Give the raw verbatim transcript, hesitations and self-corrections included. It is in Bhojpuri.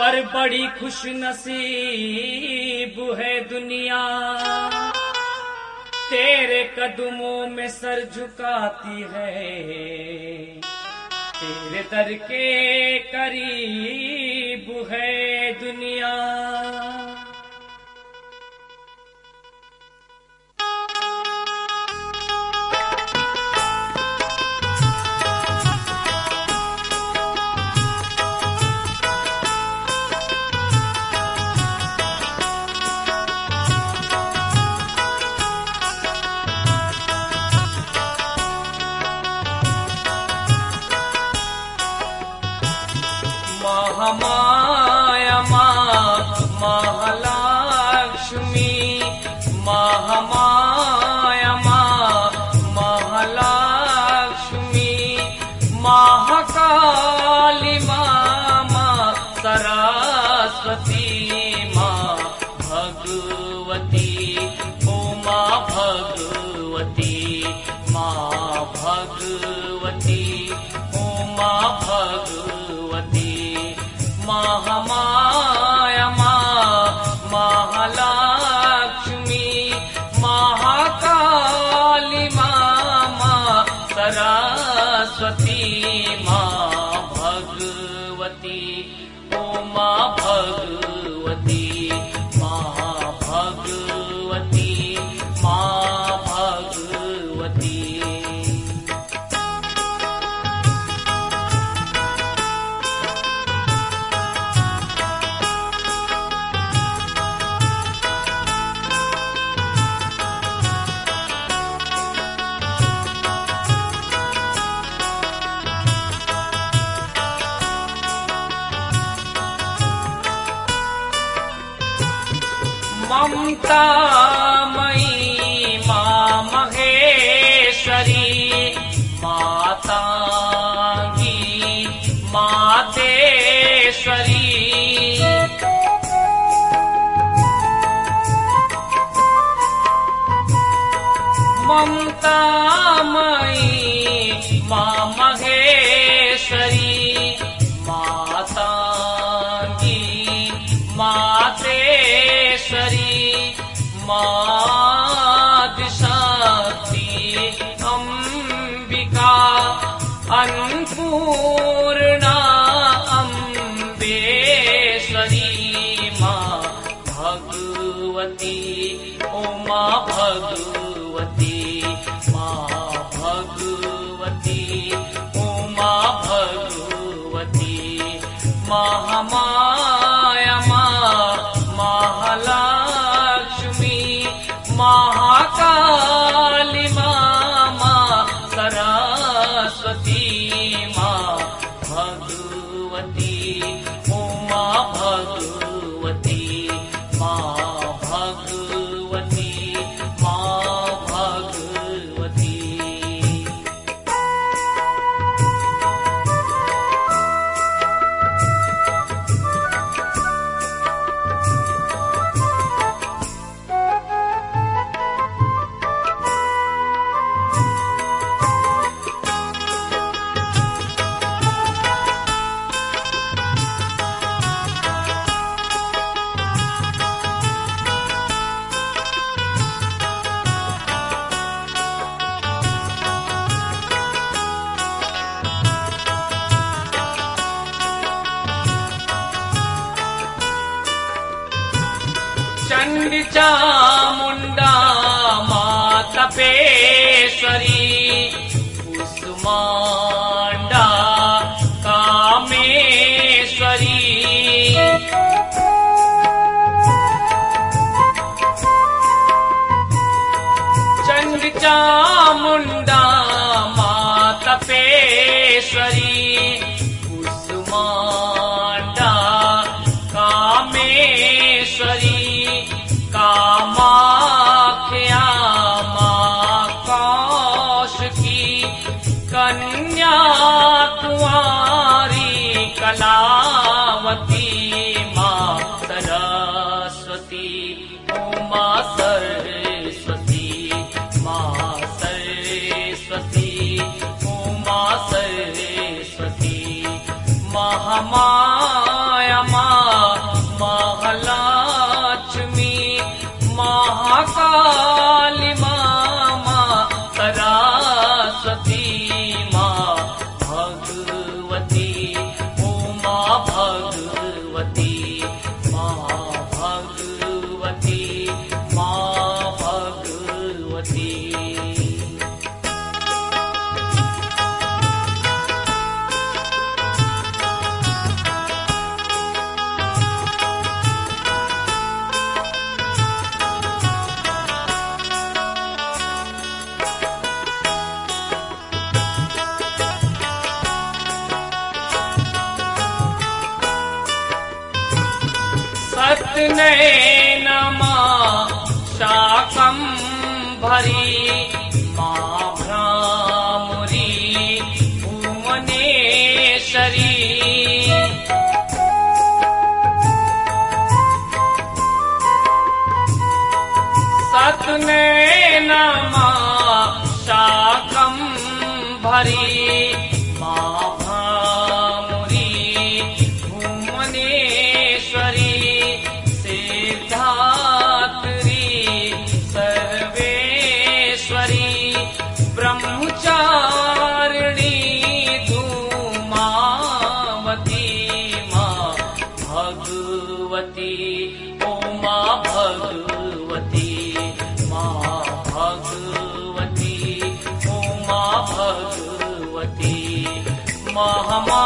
पर बड़ी खुश नसीब है दुनिया, तेरे कदमों में सर झुकाती है, तेरे दर के करीब है दुनिया। महामाया महालक्ष्मी, महामाया महालक्ष्मी, महाकाली माँ सरस्वती, माँ भगवती, ओ माँ भगवती, माँ भगवती, ओ माँ भगवती। महामाया महालक्ष्मी, महाकाली माँ सरस्वती, माँ भगवती, ओ माँ भगवती, माँ भगवती, माँ भगवती। ममता मयी माँ महेश्वरी, मातांगी मातेश्वरी, ममता मयी माँ महेश्वरी, मातांगी मातेश्वरी, मादिशक्ति अंबिका, अन्नपूर्णा अम्बेश्वरी, माँ भगवती, ओ माँ भगवती, माँ भगवती, ओ माँ भगवती। महामाया महालक्ष्मी, महाकाली माँ सरस्वती, माँ भगवती, ओ माँ भगवती, माँ भगवती, माँ भगवती। चंडी चामुंडा माँ तपेश्वरी, कुसुमांडा कामेश्वरी, चंडी चामुंडा माँ तपेश्वरी, कुसुमांडा कामेश्वरी, कामाख्या माँ कौशिकी, कन्या कुंवारी कलावती, माँ सरस्वती, ओ माँ सरस्वती, माँ सरस्वती, ओ माँ सरस्वती। महामाया माँ सतनयन मां शाकंभरी मां भ्रामरी भुवनेश्वरी सतनयन मां शाकंभरी मां भ्रामरी भुवनेश्वरी सिद्धात्री सर्वेश्वरी ब्रह्मचारिणी धूमावती मां भगवती ओ मां भगवती मां भगवती ओ मां भगवती मां